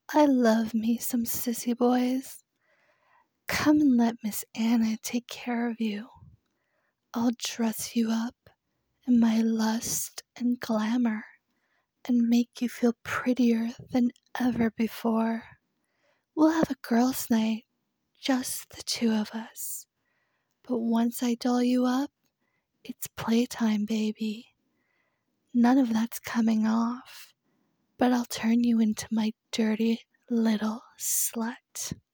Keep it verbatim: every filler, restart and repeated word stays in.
I love me some sissy boys. Come and let Miss Anna take care of you. I'll dress you up in my lust and glamour and make you feel prettier than ever before. We'll have a girls' night, just the two of us. But once I doll you up, it's playtime, baby. None of that's coming off, but I'll turn you into my dirty little slut.